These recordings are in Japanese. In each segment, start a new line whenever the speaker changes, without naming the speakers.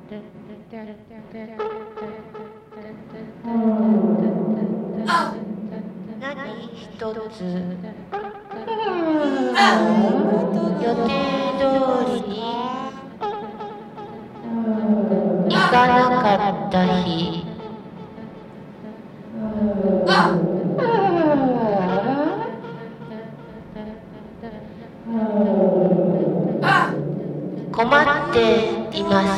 何一つ予定通りに行かなかった日。困っています。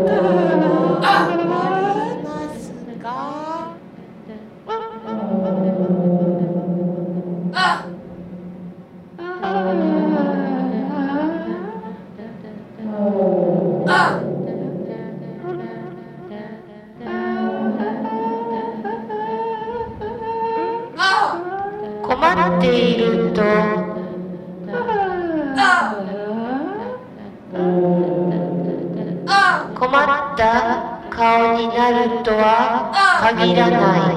困っていると困った顔になるとは限らない。